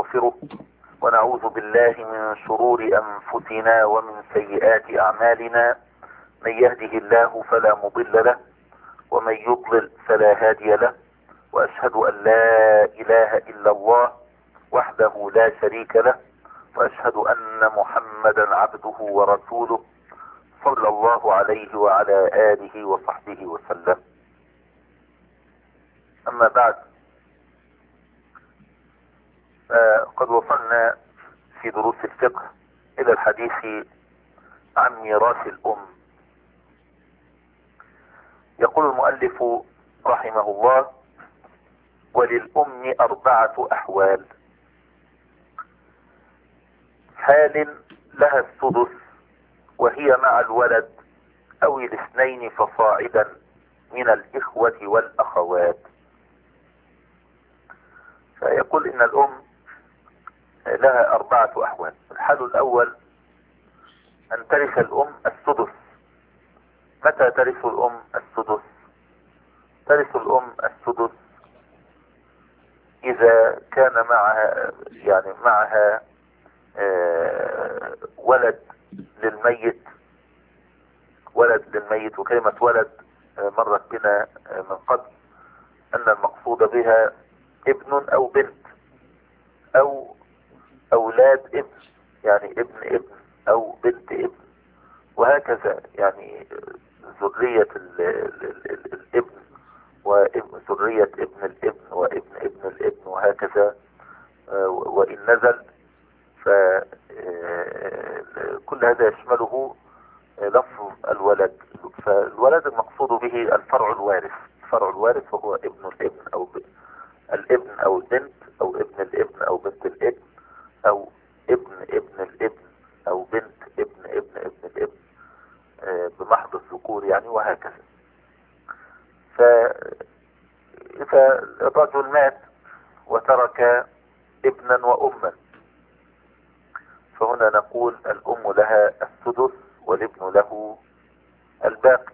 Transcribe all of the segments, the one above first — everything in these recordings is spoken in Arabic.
ونستغفره ونعوذ بالله من شرور أنفسنا ومن سيئات أعمالنا. من يهده الله فلا مضل له ومن يضلل فلا هادي له، وأشهد أن لا إله إلا الله وحده لا شريك له، وأشهد أن محمدا عبده ورسوله صلى الله عليه وعلى آله وصحبه وسلم. أما بعد، قد وصلنا في دروس الفقه إلى الحديث عن ميراث الأم. يقول المؤلف رحمه الله: وللأم 4 أحوال: حال لها السدس وهي مع الولد أو الاثنين فصاعدا من الإخوة والأخوات. فيقول إن الأم لها 4 أحوال. الحال الأول أن ترث الأم السدس. متى ترث الأم السدس؟ ترث الأم السدس إذا كان معها ولد للميت. وكلمة ولد مرت بنا من قبل أن المقصود بها ابن أو بنت أو أولاد ابن، يعني ابن أو بنت ابن، وهكذا، يعني ذرية الابن وذرية ابن الابن وابن ابن الابن وهكذا. وإن نزل فكل هذا يشمله لفظ الولد. فالولد المقصود به الفرع الوارث. الفرع الوارث وهو ابن الابن أو الابن أو البنت أو ابن الابن أو بنت الابن أو ابن ابن الابن أو بنت ابن ابن ابن الابن بمحض الذكور يعني، وهكذا. فإذا الرجل مات وترك ابنا وأما، فهنا نقول الأم لها السدس والابن له الباقي.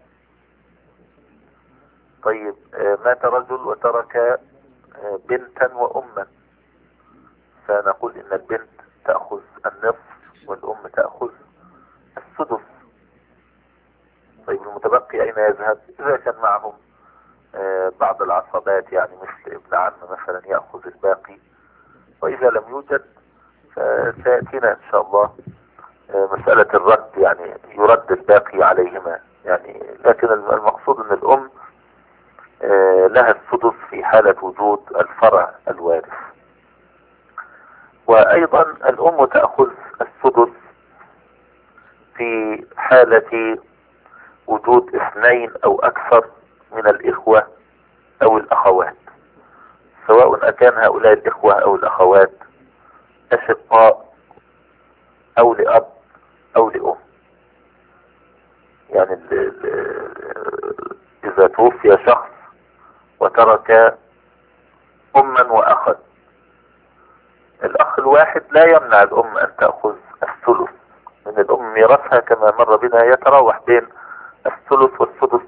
طيب، مات رجل وترك بنتا وأما، فنقول إن البنت تأخذ النصف والأم تأخذ السدس. طيب، المتبقي أين يذهب؟ إذا كان معهم بعض العصبات، يعني مثل ابن عم مثلا، يأخذ الباقي. وإذا لم يوجد فسيأتينا إن شاء الله مسألة الرد، يعني يرد الباقي عليهما يعني. لكن المقصود أن الأم لها السدس في حالة وجود الفرع الوارث. وأيضا الأم تأخذ السدس في حالة وجود 2 أو أكثر من الإخوة أو الأخوات، سواء أكان هؤلاء الإخوة أو الأخوات أشقاء أو لأب أو لأم. يعني إذا توفي شخص وترك أما وأخا، الأخ الواحد لا يمنع الأم أن تأخذ الثلث من الأم. ميراثها كما مر بنا يتراوح بين الثلث والسدس.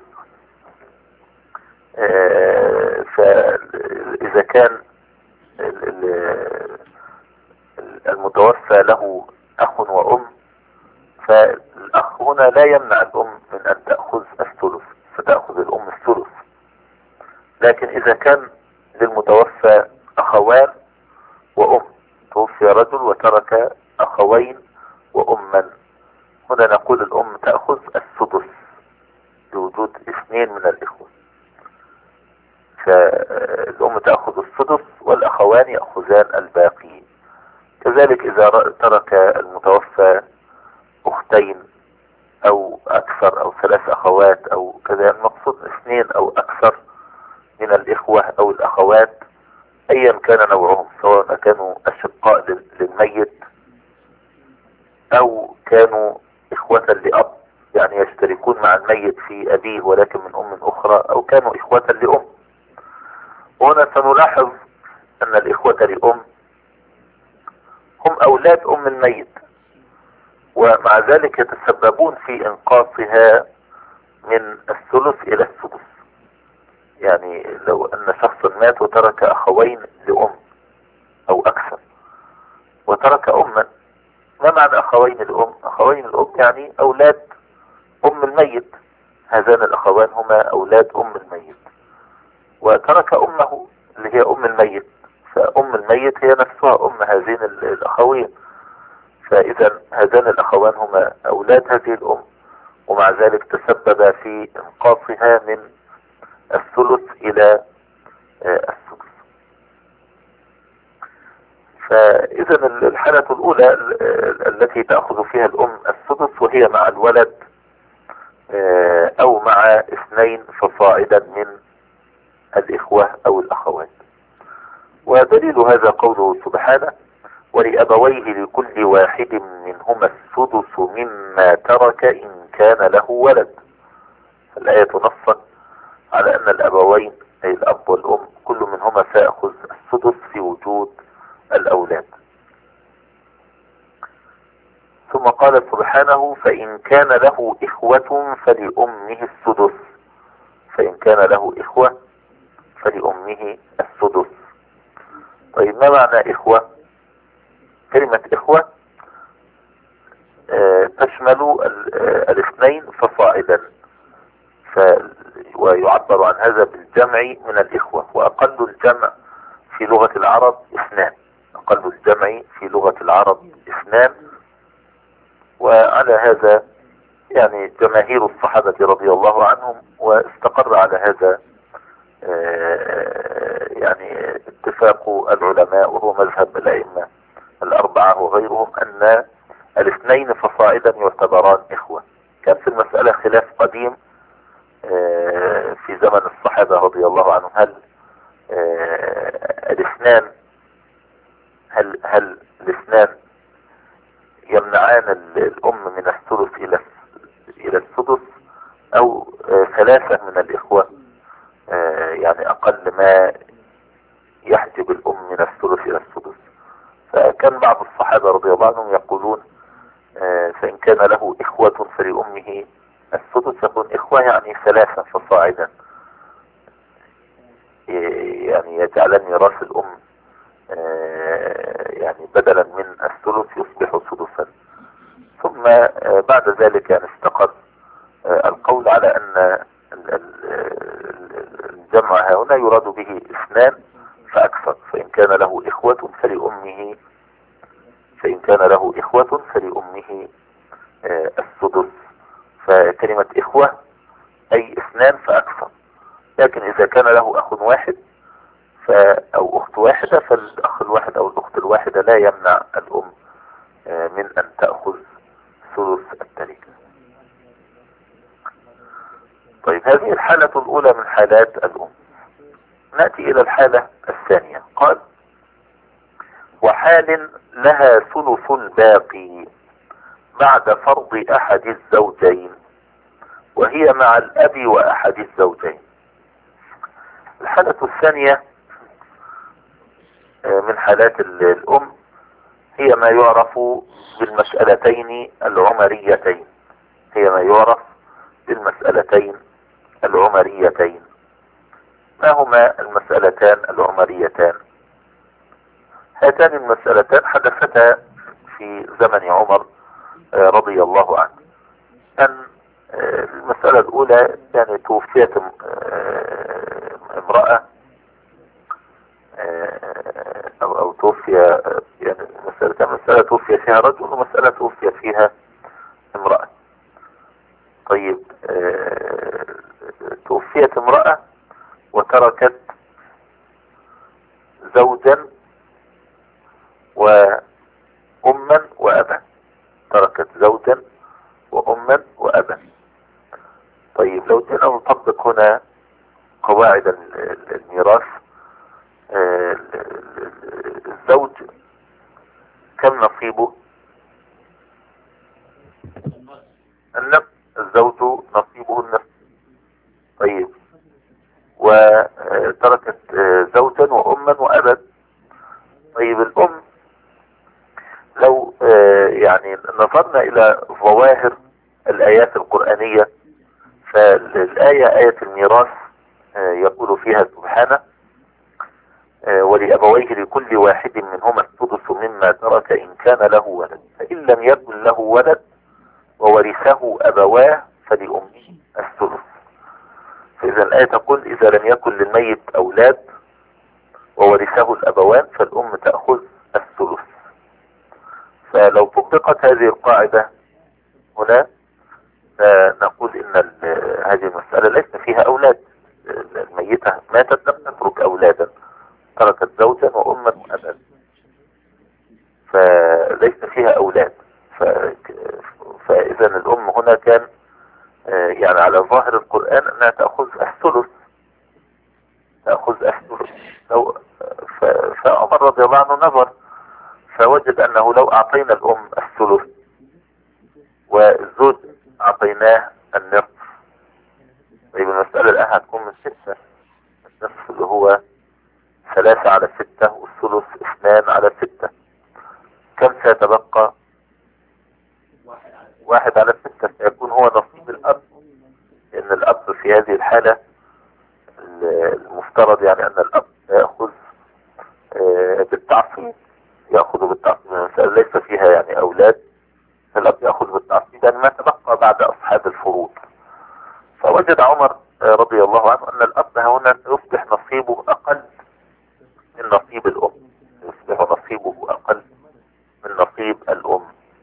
فإذا كان المتوفى له أخ وأم، فالأخ هنا لا يمنع الأم من أن تأخذ الثلث، فتأخذ الأم الثلث. لكن إذا كان للمتوفى أخوان وأم، توفي رجل وترك أخوين وأما، هنا نقول الأم تأخذ السدس لوجود 2 من الإخوة. فالأم تأخذ السدس والأخوان يأخذان الباقي. كذلك إذا ترك المتوفى أختين أو أكثر أو 3 أخوات أو كذا، المقصود 2 أو أكثر من الإخوة أو الأخوات أيا كان نوعهم، سواء كانوا أشقاء للميت أو كانوا إخوة لأب، يعني يشتركون مع الميت في أبيه ولكن من أم أخرى، أو كانوا إخوة لأم. وهنا سنلاحظ أن الإخوة لأم هم أولاد أم الميت، ومع ذلك يتسببون في إنقاصها من الثلث إلى السدس. يعني لو أن شخص مات وترك أخوين لأم أو أكثر، وترك أما. ما معنى أخوين الأم؟ أخوين الأم يعني أولاد أم الميت، هذان الأخوان هما أولاد أم الميت. وترك أمه اللي هي أم الميت، فأم الميت هي نفسها أم هذين الأخوين، فإذا هذان الأخوان هما أولاد هذه الأم، ومع ذلك تسبب في إنقاصها من الثلث إلى السدس. فإذا الحالة الأولى التي تأخذ فيها الأم السدس وهي مع الولد أو مع 2 فصاعدا من الإخوة أو الأخوات. ودليل هذا قوله سبحانه: ولأبويه لكل واحد منهما السدس مما ترك إن كان له ولد. الآية نصت على أن الأبوين أي الأب والأم كل منهما سيأخذ السدس في وجود الأولاد. ثم قال سبحانه: فإن كان له إخوة فلأمه السدس. فإن كان له إخوة فلأمه السدس. طيب ما معنى إخوة؟ كلمة إخوة تشمل 2 فصاعدا، ويعبر عن هذا بالجمع من الإخوة، وأقل الجمع في لغة العرب 2. أقل الجمع في لغة العرب 2. وعلى هذا يعني جماهير الصحابة رضي الله عنهم، واستقر على هذا يعني اتفاق العلماء، وهو مذهب الأئمة 4 وغيرهم، أن 2 فصاعدا يعتبران إخوة. كان في المسألة خلاف قديم في زمن الصحابة رضي الله عنهم، هل الاثنان يمنعان الأم من الثلث إلى السدس، أو 3 من الإخوة يعني أقل ما يحجب الأم من الثلث إلى السدس. فكان بعض الصحابة رضي الله عنهم يقولون فإن كان له إخوة فلأمه السدس، يكون إخوة يعني 3 فصاعدا، يعني يجعلن ميراث الأم يعني بدلا من الثلث يصبح سدسا. ثم بعد ذلك يعني استقر القول على أن الجمع هنا يراد به 2 فأكثر. فإن كان له إخوة فلأمه السدس. فكلمة إخوة أي 2 فأكثر. لكن إذا كان له أخ واحد أو أخت واحدة، فالأخ الواحد أو الأخت الواحدة لا يمنع الأم من أن تأخذ ثلث التركة. طيب هذه الحالة الأولى من حالات الأم. نأتي إلى الحالة الثانية. قال: وحال لها ثلث الباقي بعد فرض أحد الزوجين، وهي مع الأب وأحد الزوجين. الحالة الثانية من حالات الأم هي ما يعرف بالمسألتين العمريتين. ما هما المسألتان العمريتان؟ هاتان المسألتان حدثتا في زمن عمر رضي الله عنه. أن المسألة الأولى يعني توفيت امرأة أو توفي، يعني مسألة توفي فيها رجل ومسألة توفي فيها امرأة. طيب توفيت امرأة وتركت زوجا وأما وأبا. طيب لو جينا نطبق هنا قواعد الميراث، الزوج كم نصيبه؟ النصف. الزوج نصيبه النصف. طيب وتركت زوجا وأما وأبا. طيب الأم لو يعني نظرنا إلى ظواهر الآيات القرآنية، فالآية آية الميراث يقول فيها سبحانه: ولأبويه لكل واحد منهما السدس مما ترك إن كان له ولد، فإن لم يكن له ولد وورثه أبواه فلأمه الثلث. فإذا الآية تقول إذا لم يكن للميت أولاد وورثه الأبوان فالأم تأخذ الثلث. فلو طبقت هذه القاعدة هنا نقول إن هذه المسألة ليس فيها أولاد. الميتة ماتت لم تترك أولادا، تركت زوجا وأما وأبا، فليس فيها أولاد. فإذا الأم هنا كان يعني على ظاهر القرآن أنها تأخذ الثلث، تأخذ الثلث. فعمر رضي الله عنه نظر فوجد أنه لو أعطينا الأم الثلث والزوج أعطيناه النصف، طيب المسألة الآن هتكون من 6، النصف اللي هو 3 على 6 والثلث 2 على 6، كم سيتبقى؟ 1 على 6 سيكون هو نصيب الأب. لأن الأب في هذه الحالة المفترض يعني أن الأب يأخذ بالتعصيب، يأخذ بالتعصيب. المسألة ليس فيها يعني أولاد، فالأب يأخذ بالتعصيب يعني ما تبقى بعد أصحاب الفروض. فوجد عمر رضي الله عنه أن الأب هنا يصبح نصيبه أقل من نصيب الأم، يصبح نصيبه أقل من نصيب الأم.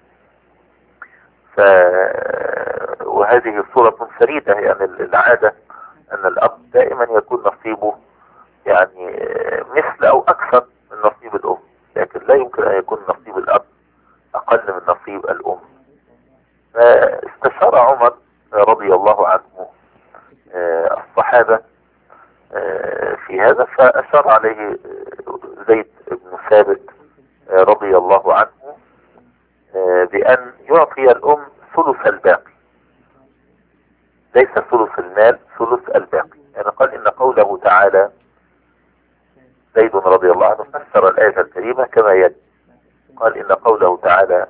وهذه صورة فريدة، يعني العادة أن الأب دائما يكون نصيبه يعني مثل أو أكثر من نصيب الأم، لكن لا يمكن أن يكون نصيب الأب أقل من نصيب الأم. فاستشار عمر رضي الله عنه الصحابة في هذا، فأشار عليه زيد بن ثابت رضي الله عنه بأن يعطي الأم ثلث الباقي، ليس ثلث المال، ثلث الباقي. يعني قال إن قوله تعالى، زيد رضي الله عنه فسر الآية الكريمة كما يلي، قال إن قوله تعالى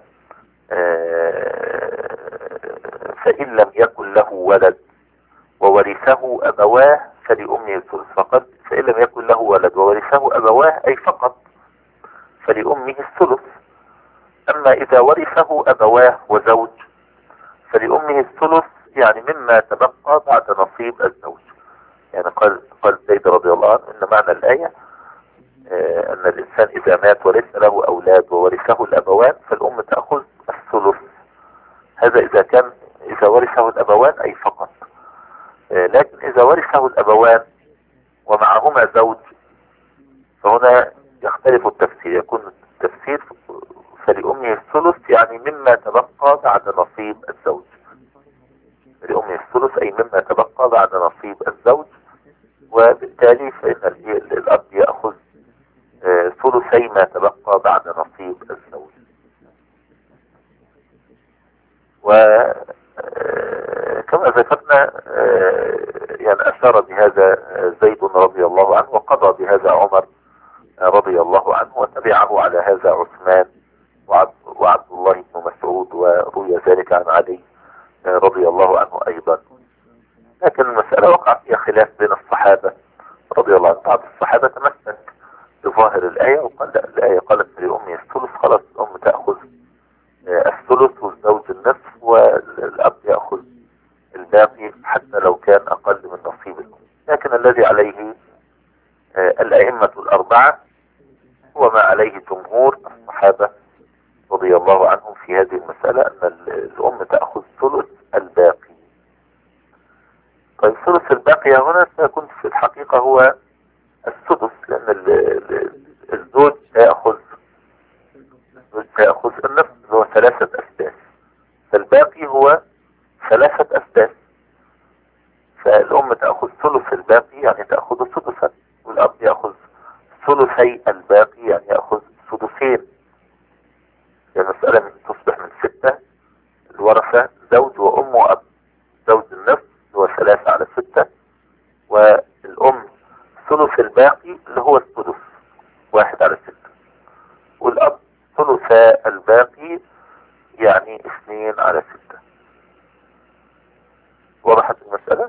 فإن لم يكن له ولد وورثه أبواه فلأمه الثلث، فقد فإن لم يكن له ولد وورثه أبواه أي فقط فلأمه الثلث. أما إذا ورثه أبواه وزوج فلأمه الثلث، يعني مما تبقى بعد نصيب الزوج. يعني قال زيد رضي الله عنه إن معنى الآية أن الإنسان إذا مات وليس له أولاد وورثه الأبوان فالأم تأخذ الثلث. هذا إذا ورثه الأبوان أي فقط. لكن إذا ورثه الأبوان ومعهما زوج فهنا يختلف التفسير، يكون التفسير فلأمه الثلث يعني مما تبقى بعد نصيب الزوج، فلأمه الثلث أي مما تبقى بعد نصيب الزوج، وبالتالي فإن الأب يأخذ ثلثي ما تبقى بعد نصيب الزوج. وكما ذكرنا يعني أشار بهذا زيد رضي الله عنه، وقضى بهذا عمر رضي الله عنه، وتبعه على هذا عثمان وعبد الله بن مسعود، وروي ذلك عن علي رضي الله عنه أيضا. لكن المسألة وقع فيها خلاف بين الصحابة رضي الله عنه. بعض الصحابة تمسك بظاهر الآية وقال لا، الآية قالت لأمي الثلث، خلاص الأم تأخذ الثلث والزوج النصف والأب يأخذ الباقي حتى لو كان أقل من نصيب الأم. لكن الذي عليه الأئمة الأربعة هو ما عليه جمهور الصحابة رضي الله عنهم في هذه المسألة، أن الأم تأخذ ثلث الباقي. طيب ثلث الباقي هنا سيكون في الحقيقة هو السدس، لأن الزوج سيأخذ النصف اللي هو 3 أسداس، فالباقي هو 3 أسداس، فالأم تأخذ ثلث الباقي يعني تأخذ سدسا، والأب يأخذ ثلثي الباقي يعني يأخذ سدسين. يعني المسألة تصبح من 6 الورثة زوج وأم وأب، زوج النصف هو 3 على 6، والأم ثلث الباقي اللي هو السدس 1 على 6، والأب ثلث الباقي يعني 2 على 6. وضحت المسألة؟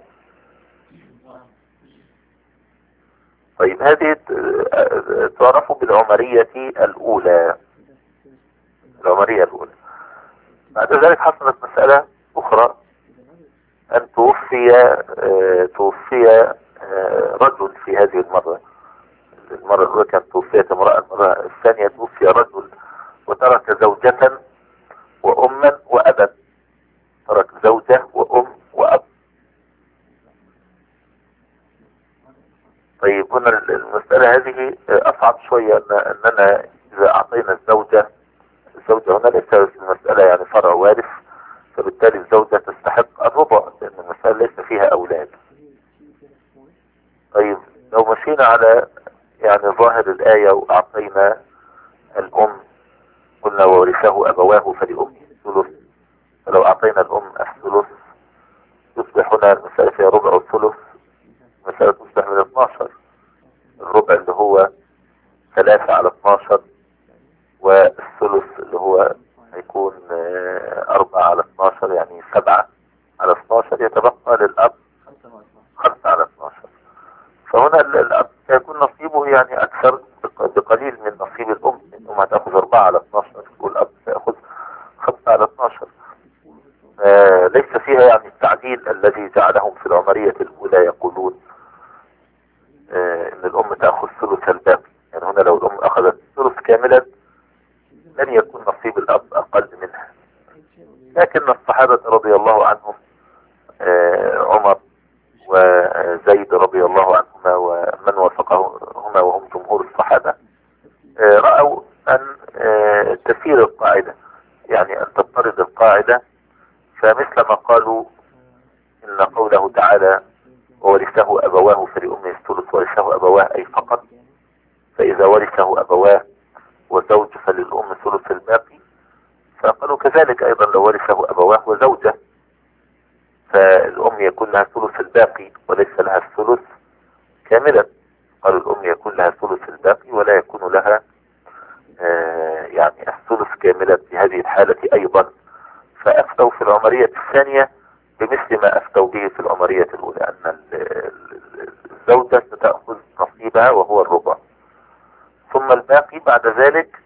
طيب هذه تعرف بالعمرية الأولى. بعد ذلك حصلت مسألة أخرى، أن توفي رجل في هذه المرة. المرة الأولى كانت توفيت امرأة، المرة الثانية توفي رجل وترك زوجة وأما وأبا. ترك زوجة وأم وأب. طيب هنا المسألة هذه أصعب شوية، أننا إذا أعطينا الزوجة هنا ليس المسألة يعني فرع وارث، فبالتالي الزوجة تستحق الربع لأن المسألة ليس فيها أولاد. طيب لو مشينا على يعني ظاهر الآية وأعطينا الأم، قلنا وورثه أبواه فلأمه الثلث، فلو أعطينا الأم الثلث يصبح هنا المسألة فيها ربع والثلث، المسألة تصبح من 12. الربع اللي هو 3 على 12، والثلث اللي هو هيكون 4 على 12، يعني 7 على 12، يتبقى للأب 5 على 12. فهنا الأب سيكون نصيبه يعني أكثر بقليل من نصيب الأم. الأم هتأخذ 4 على 12 والأب سيأخذ 5 على 12. ليس فيها يعني التعديل الذي جعلهم في العمرية الأولى يقولون إن الأم تأخذ ثلث الباقي. يعني هنا لو الأم أخذت ثلث كاملا لن يكون نصيب الأب أقل منها. لكن الصحابة رضي الله عنهم، عمر وزيد رضي الله عنهما ومن وافقهما وهم جمهور الصحابة، رأوا أن تسير القاعدة، يعني أن تضطرد القاعدة. فمثل ما قالوا إن قوله تعالى وورثه أبواه فلأمه الثلث، ورثه أبواه أي فقط، فإذا ورثه أبواه وزوج فللأم ثلث الباقي. فقالوا كذلك أيضا لو ورثه أبواه وزوجة فالأم يكون لها ثلث الباقي وليس لها الثلث كاملا. قالوا الأم يكون لها ثلث الباقي ولا يكون لها يعني الثلث كاملا في هذه الحالة أيضا. فأفتوا في العمرية الثانية بمثل ما أفتوا به في العمرية الأولى، أن الزوجة ستأخذ نصيبها وهو الربع، ثم الباقي بعد ذلك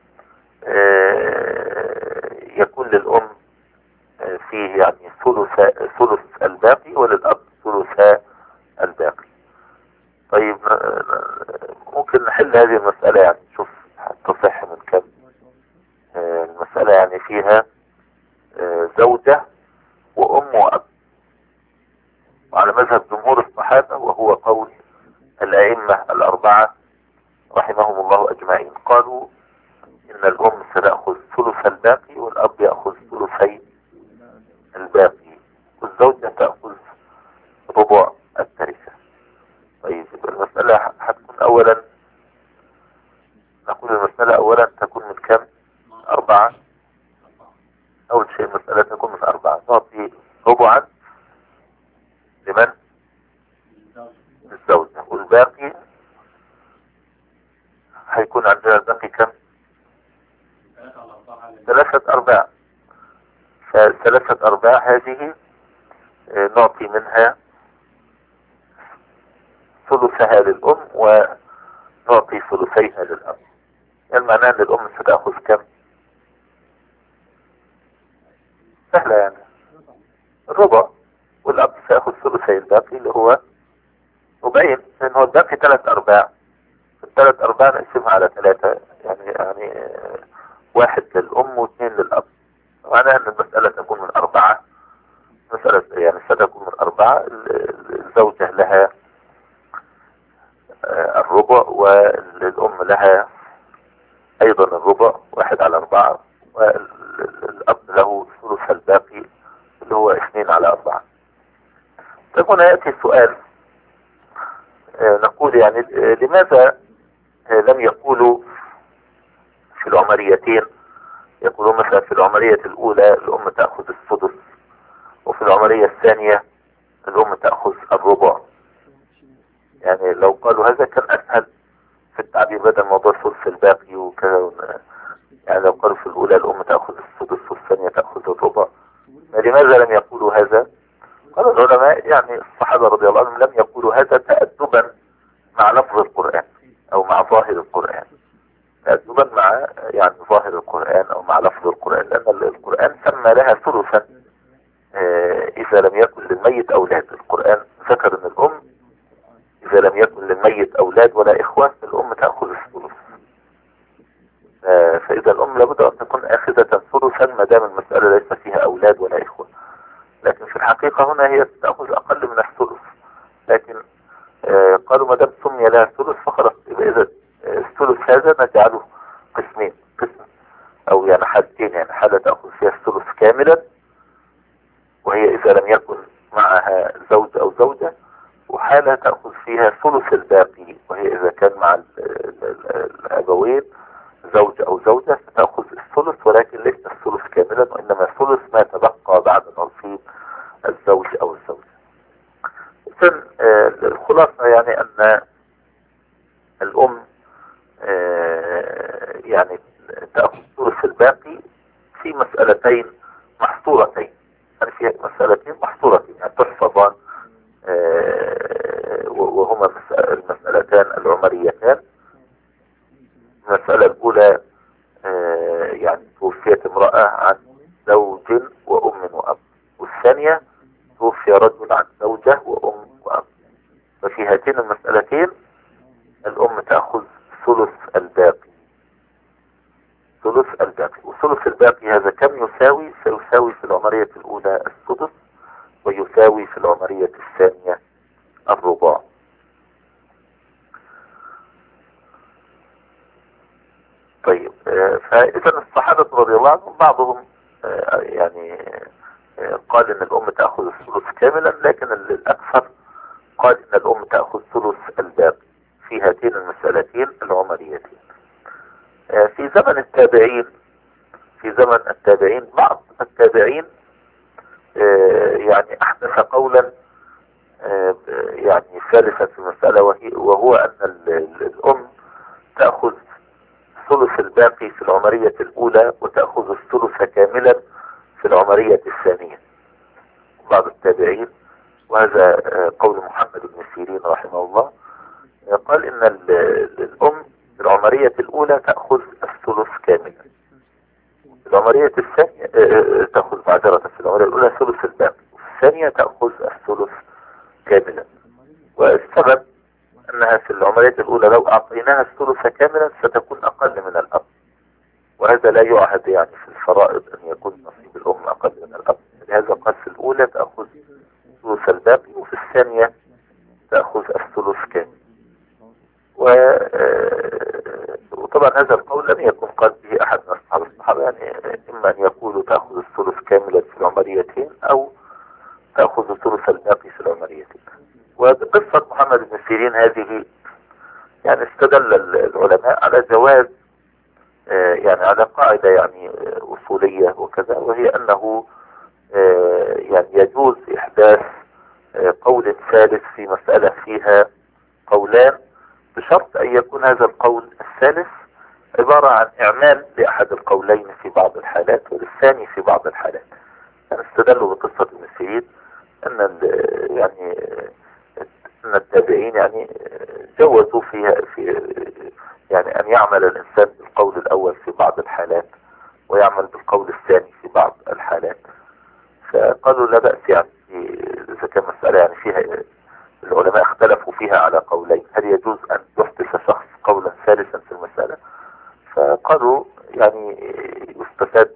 يكون للأم فيه يعني ثلث الباقي وللأب ثلث الباقي. طيب ممكن نحل هذه المسألة، يعني نشوف تصح من كم. المسألة يعني فيها زوجة وأم وأب، وعلى مذهب جمهور الصحابة وهو قول الأئمة الأربعة رحمهم الله أجمعين، قالوا إن الأم ستأخذ ثلث الباقي والأب يأخذ ثلثي الباقي والزوجة تأخذ ربع التركة. طيب المسألة هتكون أولا، نقول المسألة أولا تكون من كم؟ 4. أول شيء المسألة تكون من 4، نعطي ربعا لمن؟ للزوجة، والباقي هيكون عندنا الباقي كم؟ 3/4. ف3/4 هذه نعطي منها ثلثها للأم ونعطي ثلثيها للأب. يعني معناه أن الأم ستأخذ كم؟ سهلة يعني الربع، والأب سيأخذ ثلثي الباقي اللي هو ربعين، لأن هو الباقي 3/4. ال3/4 نقسمها على 3، يعني 1 للأم و2 للأب. معناها أن المسألة تكون من 4. مسألة يعني ستكون من 4. الزوجة لها الربع والأم لها أيضا الربع 1/4، والأب له ثلث الباقي اللي هو 2/4. طيب هنا يأتي السؤال، نقول يعني لماذا لم يقولوا في العمريتين، يقولون مثلا في العمرية الأولى الأم تأخذ السدس، وفي العمرية الثانية الأم تأخذ الربع؟ يعني لو قالوا هذا كان أسهل في التعبير بدل موضوع ثلث الباقي وكذا. يعني لو قالوا في الأولى الأم تأخذ السدس والثانية تأخذ الربع، لماذا لم يقولوا هذا؟ قال العلماء يعني الصحابة رضي الله عنهم لم يقولوا هذا تأدبا مع لفظ القرآن أو مع ظاهر القرآن، تأدبا مع يعني ظاهر القرآن أو مع لفظ القرآن، لأن القرآن سمى لها ثلثا إذا لم يكن للميت أولاد. القرآن ذكر أن الأم إذا لم يكن للميت أولاد ولا إخوة الأم تأخذ الثلث. فإذا الأم لابد أن تكون آخذة ثلثا ما دام المسألة ليس فيها أولاد ولا إخوة. لكن في الحقيقة هنا هي تأخذ أقل من الثلث، لكن قالوا ما دام سمي لها ثلث فخلاص، يبقى إذا الثلث هذا نجعله قسمين، قسم أو يعني حالتين، يعني حالة تأخذ فيها الثلث كاملا وهي إذا لم يكن معها زوج أو زوجة، وحالة تأخذ فيها ثلث الباقي وهي إذا كان مع الأبوين زوج أو زوجة فتأخذ الثلث، ولكن ليس الثلث كاملا وإنما ثلث ما تبقى بعد نصيب الزوج أو الزوجة. إذن الخلاصة يعني أن الأم يعني تأخذ ثلث الباقي في مسألتين محصورتين، يعني في مسألتين محصورتين يعني تحفظان، وهما المسألتان العمريتان. المسألة الأولى يعني توفيت امرأة عن زوج وأم وأب، والثانية توفي رجل عن زوجة وأم وأب. ففي هاتين المسألتين الأم تأخذ ثلث الباقي، ثلث الباقي. وثلث الباقي هذا كم يساوي؟ سيساوي في العمرية الأولى السدس، ويساوي في العمرية الثانية الرباع. طيب، فإذا الصحابة رضي الله عنهم بعضهم يعني قال ان الام تأخذ الثلث كاملا، لكن الأكثر قال ان الام تأخذ ثلث الباقي في هاتين المسألتين العمريتين. في زمن التابعين، بعض التابعين يعني احدث قولا يعني ثالثا في المسألة، وهو ان الام تأخذ ثلث الباقي في العمرية الأولى وتأخذ الثلث كاملا في العمرية الثانية. بعض التابعين، وهذا قول محمد بن سيرين رحمه الله، قال إن الأم في العمرية الأولى تأخذ الثلث كاملا، في العمرية الثانية تأخذ معذرة في العمرية الأولى ثلث الباقي، وفي الثانية تأخذ الثلث كاملا. والسبب أنها في العملية الأولى لو أعطيناها الثلث كاملا ستكون أقل من الأب، وهذا لا يعهد يعني في الفرائض أن يكون نصيب الأم أقل من الأب. لهذا قال في الأولى تأخذ ثلث الباقي وفي الثانية تأخذ الثلث كامل. وطبعا هذا القول لم يكن قال به أحد من أصحاب الصحابة، يعني إما أن يقولوا تأخذ الثلث كاملا في العمريتين أو تأخذ ثلث الباقي في العمريتين. وبقصة محمد بن سيرين هذه يعني استدل العلماء على جواز يعني على قاعدة يعني أصولية وكذا، وهي أنه يعني يجوز إحداث قول ثالث في مسألة فيها قولان، بشرط أن يكون هذا القول الثالث عبارة عن إعمال لأحد القولين في بعض الحالات وللثاني في بعض الحالات. يعني استدلوا بقصة ابن سيرين أن يعني أن التابعين يعني جوزوا في يعني أن يعمل الإنسان بالقول الأول في بعض الحالات ويعمل بالقول الثاني في بعض الحالات. فقالوا لا بأس، يعني إذا كان مسألة يعني فيها العلماء اختلفوا فيها على قولين، هل يجوز أن يحدث شخص قولا ثالثا في المسألة؟ فقالوا يعني يستفاد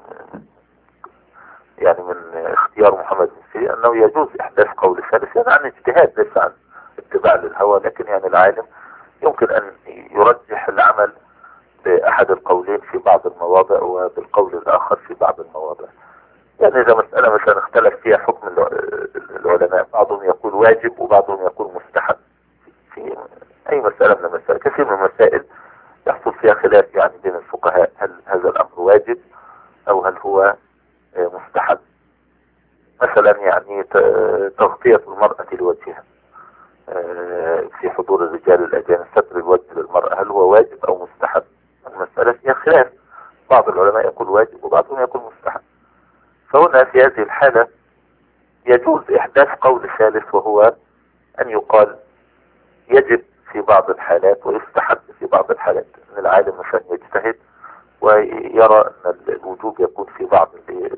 من اختيار محمد بن سيرين أنه يجوز إحداث قول ثالث، يعني عن اجتهاد ليس عن اتباع للهوى، لكن يعني العالم يمكن أن يرجح العمل بأحد القولين في بعض المواضع وبالقول الآخر في بعض المواضع. يعني إذا مسألة مثلا اختلف فيها حكم العلماء، بعضهم يقول واجب وبعضهم يقول مستحب، في أي مسألة من المسائل، كثير من المسائل يحصل فيها خلاف يعني بين الفقهاء، هل هذا الأمر واجب أو هل هو مستحب. مثلا يعني تغطية المرأة لوجهها في حضور الرجال الأجانب، ستر الوجه للمرأة، هل هو واجب أو مستحب؟ المسألة فيها خلاف، بعض العلماء يقول واجب وبعضهم يقول مستحب. فهنا في هذه الحالة يجوز إحداث قول ثالث، وهو أن يقال يجب في بعض الحالات ويستحب في بعض الحالات، أن العالم مثلا يجتهد ويرى أن الوجوب يكون في بعض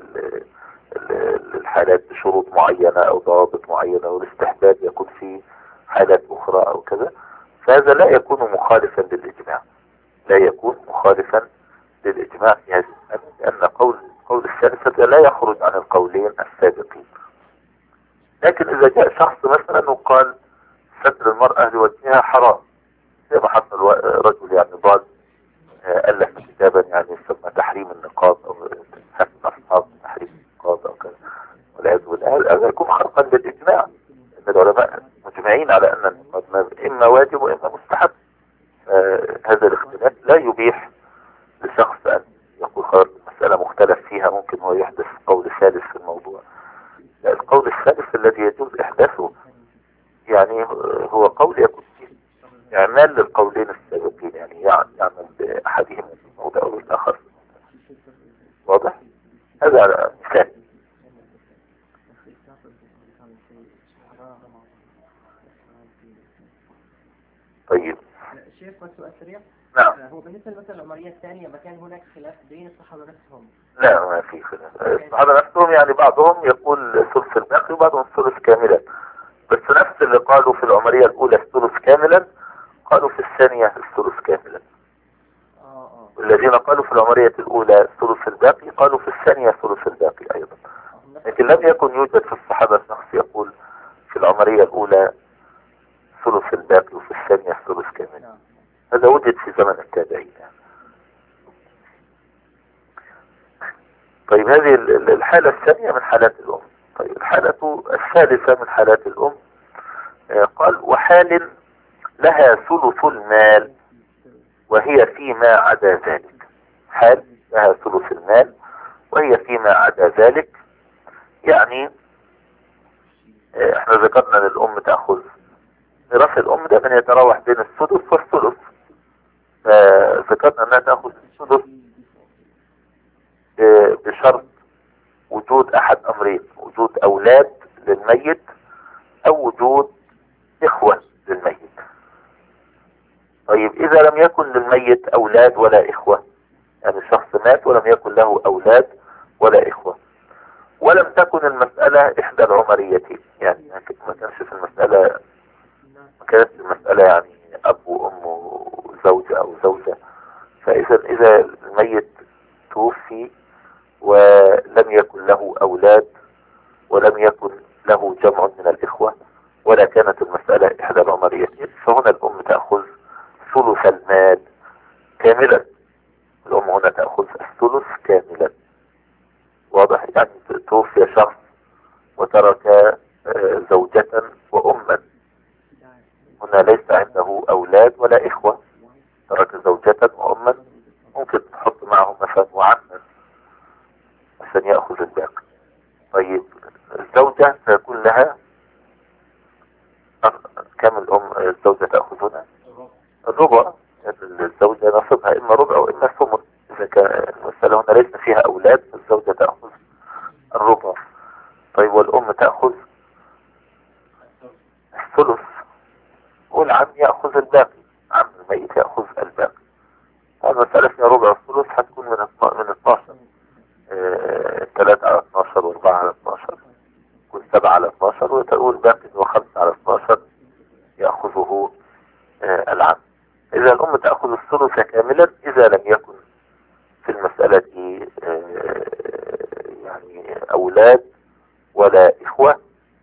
الحالات بشروط معينة أو ضوابط معينة، والاستحباب يكون في حالات أخرى أو كذا، فهذا لا يكون مخالفا للإجماع، لا يكون مخالفا للإجماع في هذه المسألة، لأن قول الثالثة لا يخرج عن القولين السابقين. لكن إذا جاء شخص مثلا وقال ستر المرأة لوجهها حرام، زي ما حصل رجل يعني ضال ألف كتابا يعني يسمى تحريم النقاب أو حسن أصحاب تحريم النقاب أو كذا، والعياذ بالله، هذا يكون خرقا للإجماع، إن العلماء مجمعين على أن النقاب إما واجب وإما مستحب. هذا الاختلاف لا يبيح لشخص أن يقول خلاص المسألة مختلف فيها، ممكن هو يحدث قول ثالث في الموضوع. لا، القول الثالث الذي يجوز إحداثه يعني هو قول يكون فيه إعمال للقولين السابقين، يعني يعمل بأحدهما في الموضع أو الآخر. واضح؟ هذا على مثال. طيب شيخ سؤال سريع. نعم. هو بالنسبة للمسألة العمرية الثانية ما كان هناك خلاف بين الصحابة نفسهم؟ لا، ما في خلاف. الصحابة نفسهم يعني بعضهم يقول ثلث الباقي وبعضهم ثلث كاملا، بس نفس اللي قالوا في العمرية الأولى الثلث كاملا قالوا في الثانية الثلث كاملا. والذين قالوا في العمرية الأولى الثلث الباقي قالوا في الثانية الثلث الباقي أيضا. لكن لم يكن يوجد في الصحابة شخص يقول في العمرية الأولى ثلث الباقي وفي الثانية الثلث كاملا. هذا وجد في زمن التابعين. طيب هذه الحالة الثانية من حالات الأم. طيب الحالة الثالثة من حالات الأم قال وحال لها ثلث المال وهي فيما عدا ذلك. حال لها ثلث المال وهي فيما عدا ذلك، يعني احنا ذكرنا ان الأم تأخذ ميراث الأم ده من يتراوح بين السدس والثلث، فذكرنا انها تأخذ السدس بشرط وجود احد امرين: وجود اولاد للميت او وجود اخوة للميت. طيب اذا لم يكن للميت اولاد ولا اخوة، يعني الشخص مات ولم يكن له اولاد ولا اخوة، ولم تكن المسألة احدى العمريتين، يعني ما كانش في المسألة، ما كانت المسألة يعني اب وام وزوجة او زوجة، فاذا الميت توفي ولم يكن له أولاد ولم يكن له جمع من الإخوة ولا كانت المسألة إحدى العمريتين، فهنا الأم تأخذ ثلث المال كاملا. الأم هنا تأخذ الثلث كاملا. واضح؟ يعني توفي شخص وترك زوجة وأما، هنا ليس عنده أولاد ولا إخوة، ترك زوجة وأما، ممكن تحط معهم مثلا وعما عشان يأخذ الباقي. طيب الزوجة سيكون لها كم الزوجة تأخذ هنا؟ الربع. الزوجة نصبها إما ربع وإما ثمن. إذا كان المسألة هنا ليس فيها أولاد فالزوجة تأخذ الربع. طيب والأم تأخذ الثلث والعم يأخذ الباقي، عم الميت يأخذ الباقي. المسألة فيها ربع الثلث هتكون من 12، 3 على 12 و4 على 12 و7 على 12، وتقول باقي و5 على 12 يأخذه العم. إذا الأم تأخذ الثلث كاملا إذا لم يكن في المسألة يعني أولاد ولا إخوة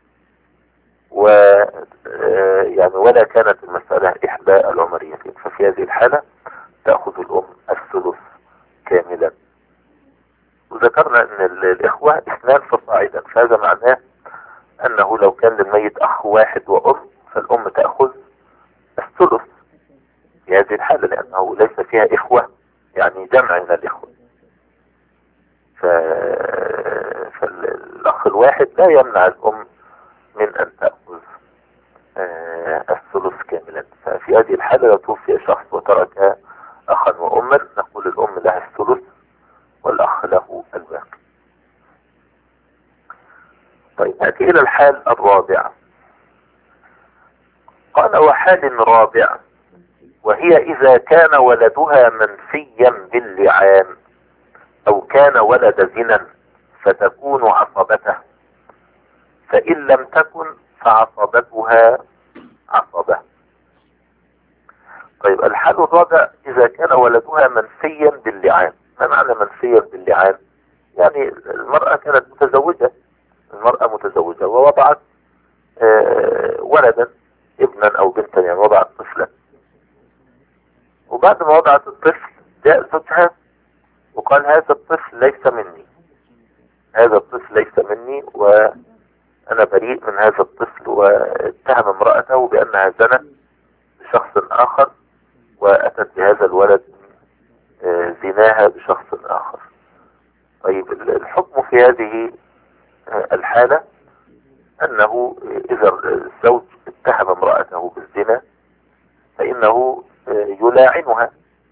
يعني ولا كانت المسألة إحدى العمريتين، ففي هذه الحالة تأخذ الأم الثلث كاملا. وذكرنا ان الاخوة 2 فصاعدا، فهذا معناه انه لو كان للميت اخ واحد وام فالام تأخذ الثلث في هذه الحالة، لانه ليس فيها اخوة يعني جمع من الاخوة، فالاخ الواحد لا يمنع الام من ان تأخذ الثلث كاملا. ففي هذه الحالة لو توفي شخص وترك اخا واما نقول الام لها الثلث والأخ له الباقي. طيب نأتي إلى الحال الرابع. قال وحال رابع وهي إذا كان ولدها منفيا باللعان أو كان ولد زنا فتكون عصبته، فإن لم تكن فعصبتها عصبة. طيب الحال الرابع إذا كان ولدها منفيا باللعان. ما معنى منفيا باللعان؟ يعني المرأة كانت متزوجة، المرأة متزوجة ووضعت ولدا، ابنا أو بنتا، يعني وضعت طفلا، وبعد ما وضعت الطفل جاء زوجها وقال هذا الطفل ليس مني، هذا الطفل ليس مني وأنا بريء من هذا الطفل، واتهم امرأته بأنها زنت بشخص آخر وأتت بهذا الولد زناها بشخص آخر. طيب الحكم في هذه الحالة أنه إذا الزوج اتهم امرأته بالزنا فإنه يلاعنها.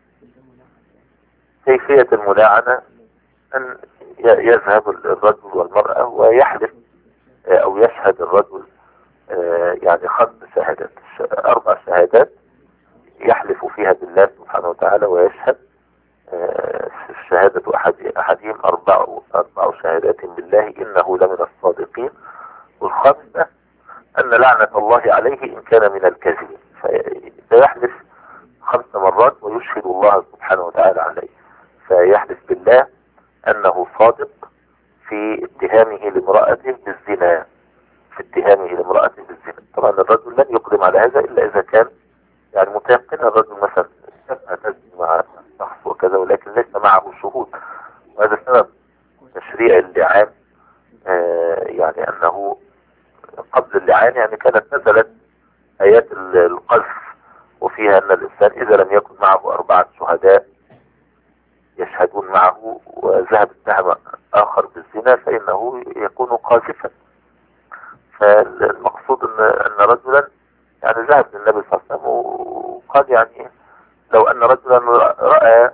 كيفية الملاعنة أن يذهب الرجل والمرأة ويحلف أو يشهد الرجل يعني 5 شهادات، 4 شهادات يحلف فيها بالله سبحانه وتعالى ويشهد. شهادة أحدهم 4 شهادات بالله إنه لمن الصادقين، والخامسة أن لعنة الله عليه إن كان من الكاذبين. فيحلف 5 مرات ويشهد الله سبحانه وتعالى عليه، فيحلف بالله أنه صادق في اتهامه لامرأته بالزنا، في اتهامه لامرأته بالزنا. طبعا الرجل لن يقدم على هذا إلا إذا كان يعني متيقن. الرجل مثلا تزني مع شخص وكذا ولكن ليس معه شهود، وهذا سبب تشريع اللعان. يعني أنه قبل اللعان يعني كانت نزلت آيات القذف وفيها أن الإنسان إذا لم يكن معه 4 شهداء يشهدون معه وذهب اتهم آخر بالزنا فإنه يكون قاذفا. فالمقصود أن رجلا يعني ذهب للنبي صلى الله عليه وسلم وقال يعني لو أن رجلا رأى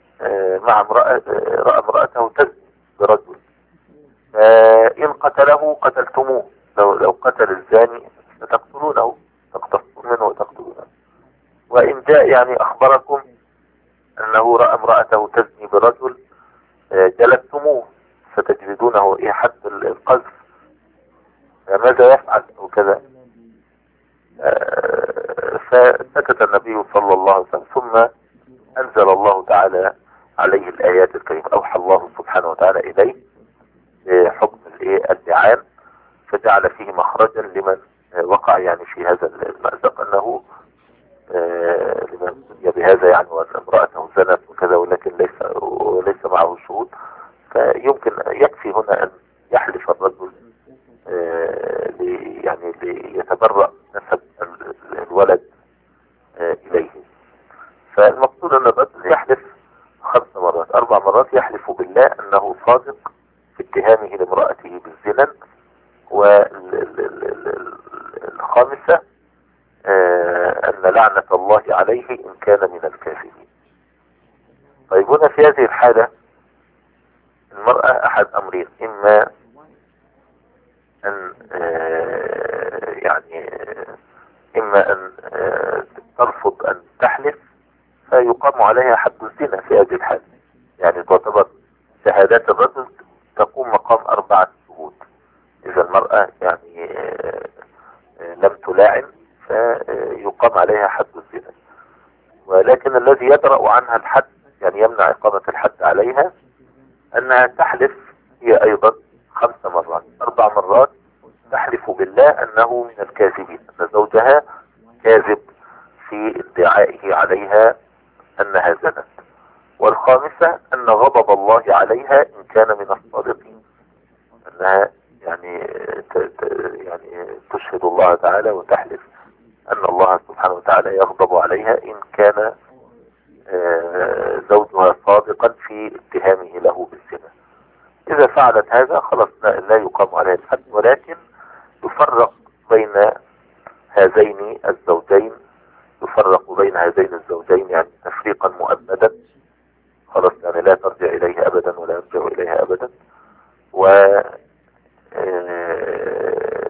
رأى امرأته تزني برجل فإن قتله قتلتموه، لو قتل الزاني فتقتلونه، تقتصون منه وتقتلونه. وإن جاء يعني أخبركم أنه رأى امرأته تزني برجل جلدتموه فتجلدونه إيه حد القذف، ماذا يفعل وكذا. فسكت النبي صلى الله عليه وسلم، ثم أنزل الله تعالى عليه الآيات الكريمة. أوحى الله سبحانه وتعالى إليه حكم اللعان، فجعل فيه مخرجا لمن وقع يعني في هذا المأزق، أنه لمن بهذا يعني وأن امرأته زنت وكذا ولكن ليس معه شهود، فيمكن يكفي هنا أن يحلف الرجل يعني ليتبرأ نسب الولد إليه. فالمقصود أن الرجل يحلف 5 مرات، 4 مرات يحلف بالله أنه صادق في اتهامه لامرأته بالزنا، والخامسة أن لعنة الله عليه إن كان من الكاذبين. طيب هنا في هذه الحالة المرأة أحد أمرين، إما أن إما أن ترفض أن تحلف فيقام عليها حد الزنا في هذه الحالة، يعني تعتبر شهادات الرجل تقوم مقام 4 شهود. إذا المرأة يعني لم تلاعن فيقام عليها حد الزنا. ولكن الذي يدرأ عنها الحد يعني يمنع إقامة الحد عليها أنها تحلف هي أيضا 5 مرات، 4 مرات تحلف بالله أنه من الكاذبين، أن زوجها كاذب في ادعائه عليها أنها زنت. والخامسة أن غضب الله عليها إن كان من الصادقين، أنها يعني تشهد الله تعالى وتحلف أن الله سبحانه وتعالى يغضب عليها إن كان زوجها صادقا في اتهامه له بالزنا. إذا فعلت هذا خلاص لا يقام عليها الحد، ولكن يفرق بين هذين الزوجين، يعني تفريقا مؤبدا، خلاص يعني لا ترجع إليه أبدا ولا يرجع إليها أبدا،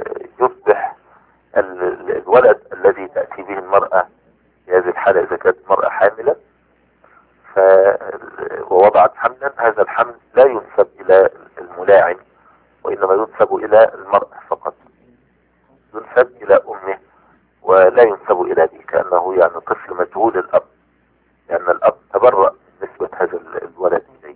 ويصبح الولد الذي تأتي به المرأة في هذه الحالة إذا كانت الحمل لا ينسب إلى الملاعن، وإنما ينسب إلى المرأة فقط، ينسب إلى أمه ولا ينسب إلى أبيه، كأنه يعني طفل مجهول الأب، لأن الأب تبرأ من نسبة هذا الولد إليه.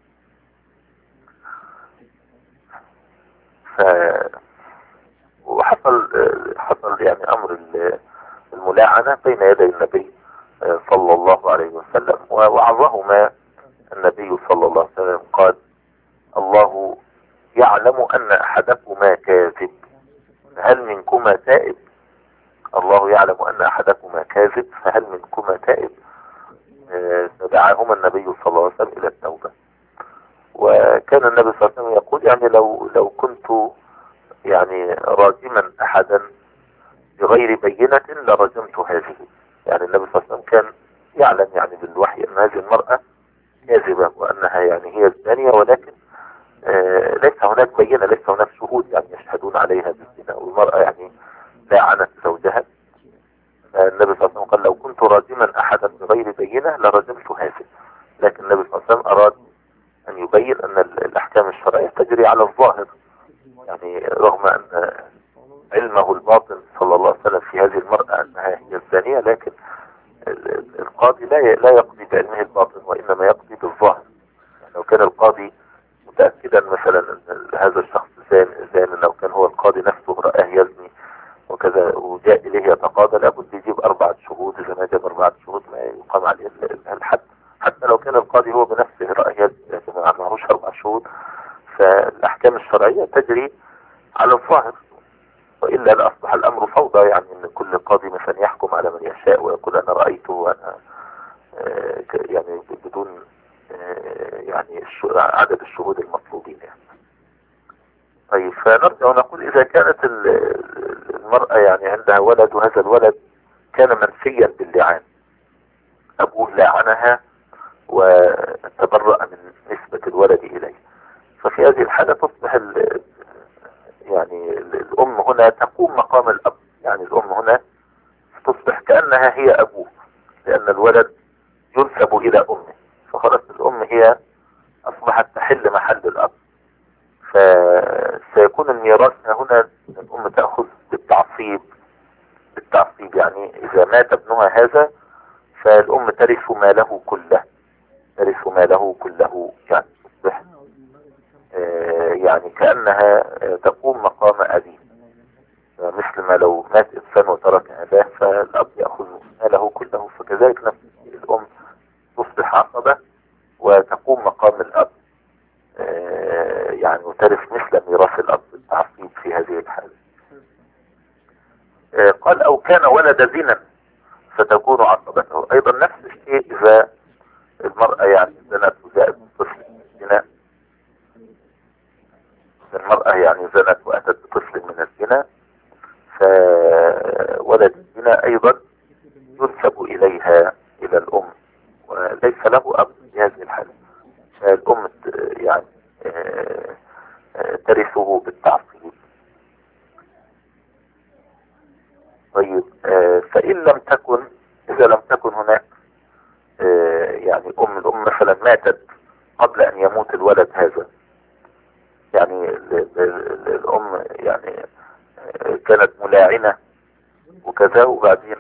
حصل يعني أمر الملاعنة بين يدي النبي صلى الله عليه وسلم، ووعظهما النبي صلى الله عليه وسلم قال: الله يعلم أن أحدكما كاذب، هل منكما تائب؟ الله يعلم أن أحدكما كاذب فهل منكما تائب؟ فدعاهما النبي صلى الله عليه وسلم إلى التوبة. وكان النبي صلى الله عليه وسلم يقول يعني لو كنت يعني راجما أحدا بغير بينة لرجمت هذه. يعني النبي صلى الله عليه وسلم كان يعلم يعني بالوحي أن هذه المرأة كاذبة وأنها يعني هي الزانية، ولكن ليس هناك بينة، ليس هناك شهود يعني يشهدون عليها بالزنا، والمرأة يعني لاعنت زوجها. النبي صلى الله عليه وسلم قال: لو كنت راجما أحدا بغير بينة لرجمت هذه. لكن النبي صلى الله عليه وسلم أراد أن يبين أن الأحكام الشرعية تجري على الظاهر، يعني رغم أن علمه الباطن صلى الله عليه وسلم في هذه المرأة أنها هي الزانية، لكن القاضي لا يقضي بعلمه الباطن، وإنما يقضي بالظاهر. يعني لو كان القاضي متأكدا مثلا أن هذا الشخص زان، لو كان هو القاضي نفسه رآه يزني وكذا وجاء إليه يتقاضى، لابد يجيب 4 شهود، إذا ما جاب 4 شهود ما يقام عليه الحد. حتى لو كان القاضي هو بنفسه رأى يزني لكن ما معهوش 4 شهود، فالأحكام الشرعية تجري على الظاهر، وإلا لأصبح الأمر فوضى، يعني أن كل قاضي مثلا يحكم على من يشاء ويقول أنا رأيته وأنا يعني بدون يعني عدد الشهود المطلوبين يعني. طيب، فنرجع ونقول إذا كانت المرأة يعني عندها ولد، وهذا الولد كان منفيا باللعان، أبوه لاعنها وتبرأ من نسبة الولد إليه، ففي هذه الحالة تصبح يعني الأم هنا تقوم مقام الأب، يعني الأم هنا تصبح كأنها هي أبوه، لأن الولد ينسب إلى أمه، فخلاص الأم هي أصبحت تحل محل الأب. فسيكون الميراث هنا الأم تأخذ بالتعصيب، يعني إذا مات ابنها هذا فالأم ترث ماله كله، يعني تصبح يعني كأنها تقوم مقام أبيه، مثل ما لو مات إنسان وترك أباه فالأب يأخذ ماله كله، فكذلك نفس الأم تصبح عصبة وتقوم مقام الأب، يعني وترث مثل ميراث الأب بالتعصيب في هذه الحالة. قال: أو كان ولد زنا فتكون عصبته. أيضا نفس الشيء إذا المرأة يعني زنت وجاءت بطفل من الزنا، المرأة يعني زنت وأتت بطفل من الزنا، فولد الزنا أيضا ينسب إليها، إلى الأم، وليس له أب في هذه الحالة، فالأم يعني ترثه بالتعصيب. طيب، إذا لم تكن هناك يعني الأم مثلا ماتت قبل أن يموت الولد هذا، يعني الأم يعني كانت ملاعنة وكذا، وبعدين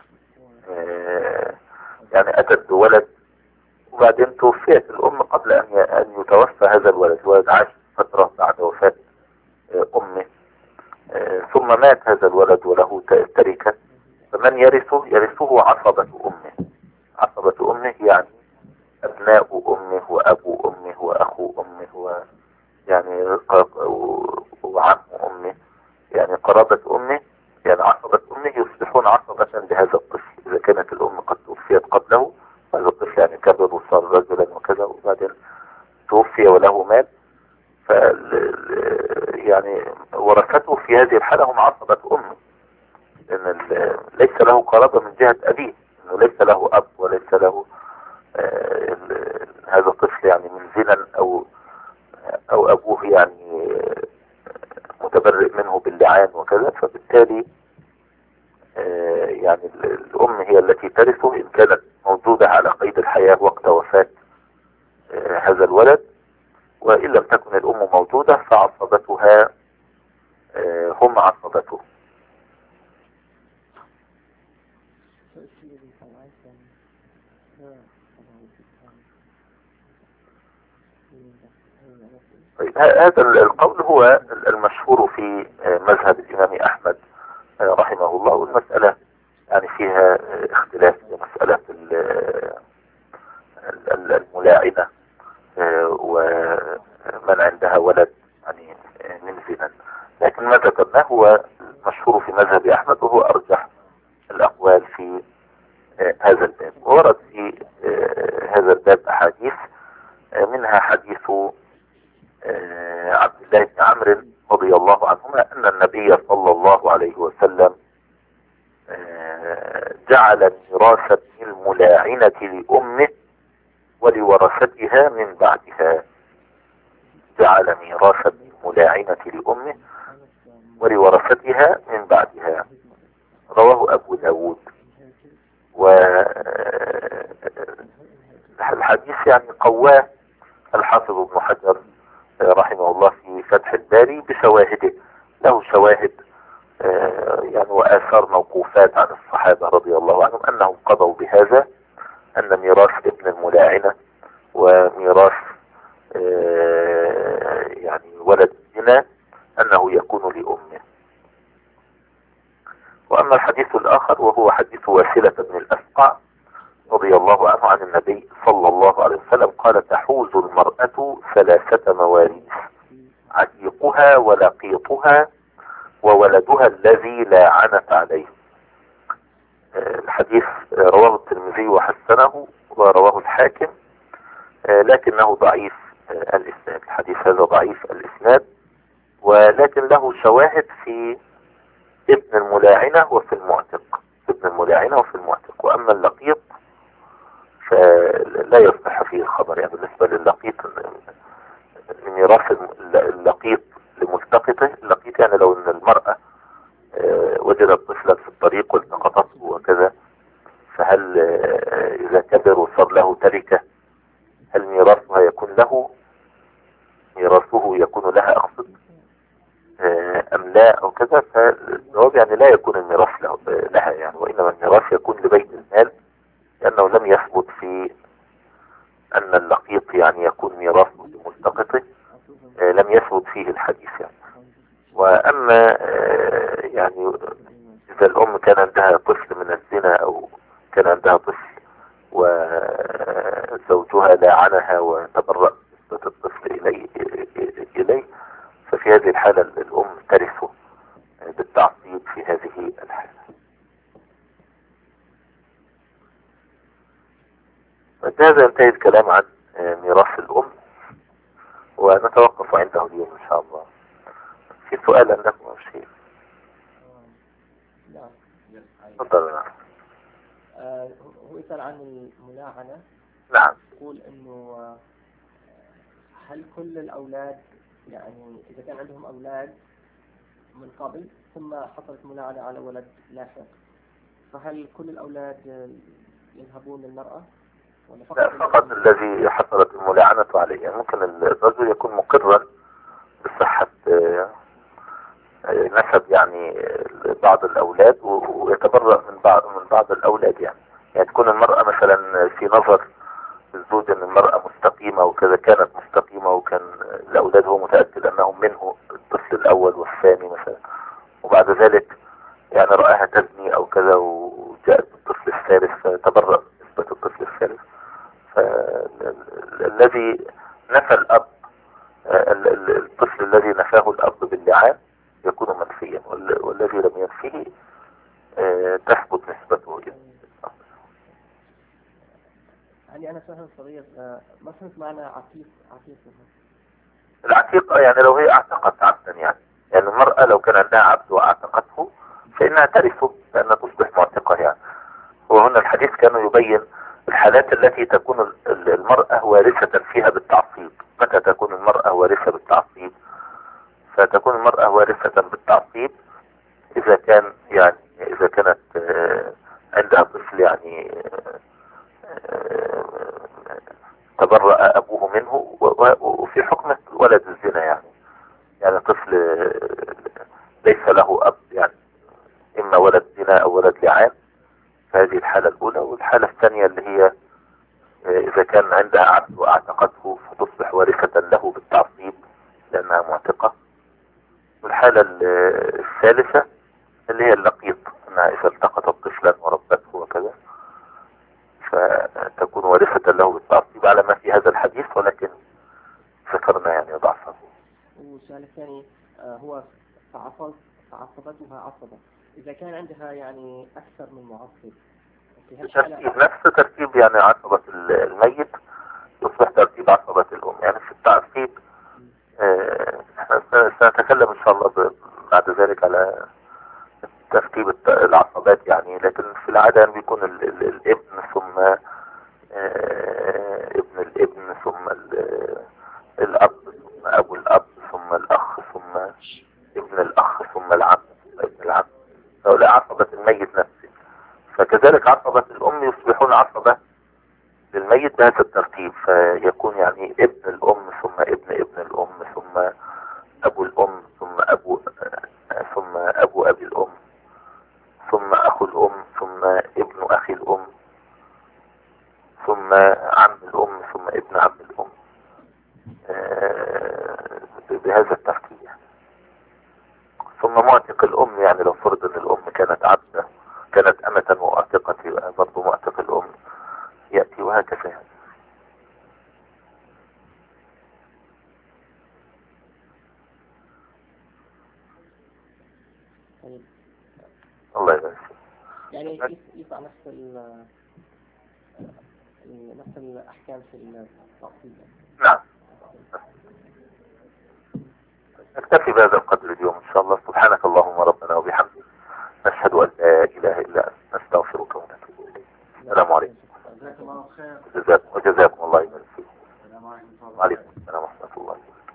يعني أتت بولد، وبعدين توفيت الأم قبل أن يتوفى هذا الولد عاش فترة بعد وفاة أمه، ثم مات هذا الولد وله تركة، فمن يرثه عصبة أمه يعني أبناء أمه وأبو أمه وأخو أمه يعني وعم أمه، يعني قرابة أمه، يعني عصبة أمه يصبحون عصبة لهذا الطفل إذا كانت الأم قد توفيت قبله. هذا الطفل يعني كبر وصار رجلا وكذا، وبعدين توفي وله مال، يعني ورثته في هذه الحالة هم عصبة أمه، لأن ليس له قرابة من جهة أبيه، إنه ليس له أب وليس له هذا الطفل يعني من زنا أو أبوه يعني متبرئ منه باللعان وكذا، فبالتالي يعني الأم هي التي ترثه إن كانت موجودة على قيد الحياة وقت وفاة هذا الولد، وإن لم تكن الأم موجودة فعصبتها هم عصبته. طيب هذا القول هو المشهور في مذهب الإمام أحمد رحمه الله. والمسألة يعني فيها اختلاف في مسألة الملاعنة ومن عندها ولد يعني من زنا، لكن ما ذكرناه هو المشهور في مذهب أحمد وهو أرجح الأقوال في هذا الباب. ورد في هذا الباب أحاديث، منها حديث عبد الله بن عمرو رضي الله عنهما أن النبي صلى الله عليه وسلم جعل ميراث ابن الملاعنة لأمه ولورثتها من بعدها. جعل ميراث ابن الملاعنة لأمه ولورثتها من بعدها. رواه أبو داود. والحديث يعني قواه الحافظ ابن حجر رحمه الله في فتح الباري بشواهده. له شواهد يعني وآثار موقوفات عن الصحابة رضي الله عنهم أنهم قضوا بهذا، أن ميراث ابن الملاعنة وميراث يعني ولد الزنا أنه يكون لأمه. وأما الحديث الآخر وهو حديث واسلة بن الأسقع رضي الله عنه عن النبي صلى الله عليه وسلم قال: تحوز المرأة 3 مواريث: عتيقها ولقيطها وولدها الذي لا عنت عليه. الحديث رواه الترمذي وحسنه ورواه الحاكم، لكنه ضعيف الإسناد. الحديث هذا ضعيف الإسناد، ولكن له شواهد في ابن الملاعنة وفي المعتق. ابن الملاعنة وفي المعتق. وأما اللقيط فلا يصح فيه الخبر. يعني بالنسبة للقيط، ميراث اللقيط لملتقطه. اللقيط يعني لو ان المرأة وجدت طفلا في الطريق والتقطته وكذا، فهل اذا كبر وصار له تركة هل ميراثها يكون له، ميراثه يكون لها اقصد ام لا او كذا؟ فالجواب يعني لا يكون الميراث لها يعني، وانما الميراث يكون لبيت المال، لانه لم يثبت في ان اللقيط يعني يكون ميراثه لملتقطه، لم يثبت فيه الحديث يعني. واما يعني اذا الام كان عندها طفل من الزنا او كان عندها طفل وزوجها لاعنها وتبرأ نسبة الطفل اليه، ففي هذه الحالة الام ترثه بالتعصيب في هذه الحالة. بهذا ينتهي الكلام عن ميراث الام، ونتوقف عنده اليوم ان شاء الله. في سؤال عندكم او شيء؟ نعم. تفضل. هو يسأل عن الملاعنة. نعم. يقول انه هل كل الاولاد، يعني اذا كان عندهم اولاد من قبل ثم حصلت ملاعنة على ولد لاحق، فهل كل الاولاد يذهبون للمرأة ولا فقط؟ لا، فقط الذي حصلت الملاعنة عليه. يعني ممكن الرجل يكون مقرا بصحة نسب يعني بعض الأولاد ويتبرأ من بعض الأولاد يعني تكون المرأة مثلا في نظر الزوج أن المرأة مستقيمة وكذا، كانت مستقيمة وكان الأولاد هو متأكد أنهم منه الطفل الأول والثاني مثلا، وبعد ذلك يعني رآها تزني أو كذا وجاءت بالطفل الثالث فتبرأ نسبة الطفل الثالث. فالذي نفى الأب، الطفل الذي نفاه الأب باللعان يكون منفيا، والذي لم ينفيه تثبت نسبته. يعني أنا فهم صغير، ما فهمت معنى عتيق. العتيق يعني لو هي اعتقت عبدا يعني المرأة لو كان عندها عبد واعتقته فإنها ترثه لأنها تصبح معتقة يعني. وهنا الحديث كان يبين الحالات التي تكون المرأة وارثة فيها بالتعصيب. متى تكون المرأة وارثة بالتعصيب؟ فتكون المرأة وارثة بالتعصيب إذا كانت عندها طفل يعني تبرأ أبوه منه، وفي حكم وارثة له بالتعصيب لأنها معتقة. والحالة الثالثة اللي هي اللقيط، أنها إذا التقطت طفلا وربته وكذا فتكون وارثة له بالتعصيب على ما في هذا الحديث، ولكن ذكرنا يعني ضعفه. والسؤال الثاني هو فعصبتها عصبة، إذا كان عندها يعني أكثر من معصب في هالحالة ترتيب نفس ترتيب يعني عصبة الميت يصبح ترتيب عصبة الأم. يعني في التعصيب احنا سنتكلم إن شاء الله بعد ذلك على ترتيب العصبات يعني، لكن في العادة يعني بيكون الابن ثم ابن الابن ثم الأب ثم أبو الأب ثم الأخ ثم ابن الأخ ثم العم ثم ابن العم، هؤلاء عصبة الميت نفسه. فكذلك عصبة الأم يصبحون عصبة للميت بهذا الترتيب، فيكون يعني ابن الأم ثم ابن الأم ثم أبو الأم ثم أبو أبي الأم ثم أخو الأم ثم ابن أخي الأم ثم عم الأم ثم ابن عم الأم، بهذا الترتيب. ثم معتق الأم، يعني لو فرض أن الأم كانت عبدة كانت أمة مؤتقة يبقى برضه معتق الأم يأتي، وهكذا. طيب. الله يبارك فيك. يعني يطلع نفس الأحكام في التعصيب. نعم. نكتفي بهذا القدر اليوم إن شاء الله. سبحانك اللهم ربنا وبحمدك، نشهد أن لا إله إلا أنت، نستغفرك ونتوب إليك. السلام عليكم. جزاكم الله خير. وجزاكم الله يبارك فيكم. وعليكم السلام ورحمة الله وبركاته.